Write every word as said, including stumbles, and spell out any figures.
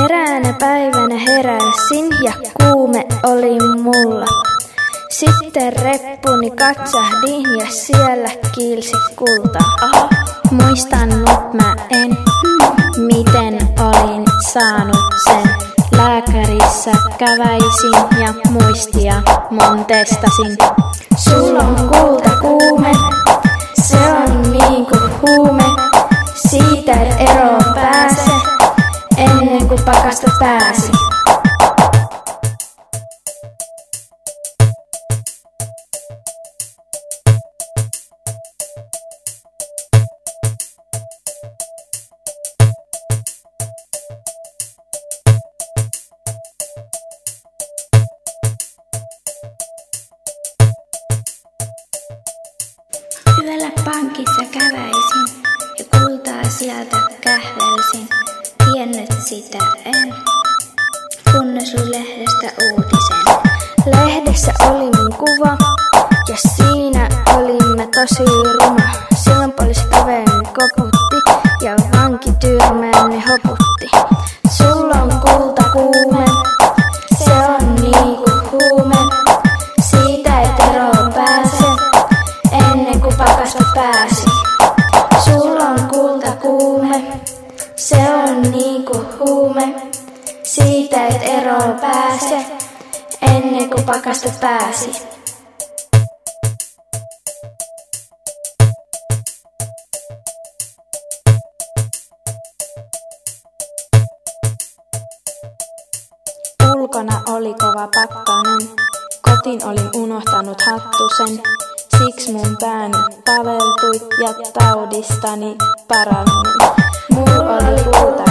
Eräänä päivänä heräsin ja kuume oli mulla. Sitten reppuni katsahdin ja siellä kiilsi kultaa. Aha. Muistan, mut mä en, miten olin saanut sen. Lääkärissä käväisin ja muistia mun testasin. Sulla on kultakuume, se on niinku huume. Siitä et eroon pääse, ennen kuin pakasta pääsi. Yöllä pankissa käväisin ja kultaa sieltä kähvelsin. Tiennyt sitä en, kunnes luin lehdestä uutisen. Lehdessä oli mun kuva ja siinä olimme tosi ruma. Silloin poliisi oveen koputti ja vanki tyrmäänne hoputti. Sulla on kultakuume, se on niinku huume. Siitä et eroon pääse, ennen kuin pakasta pääsi. Sulla on kultakuume, se on niinku huume. Siitä et eroon pääse, ennen kuin pakasta pääsi. Ulkona oli kova pakkanen, kotiin olin unohtanut hattusen. Siksi mun pääni paveltui ja taudistani parannut. Mulla oli kulta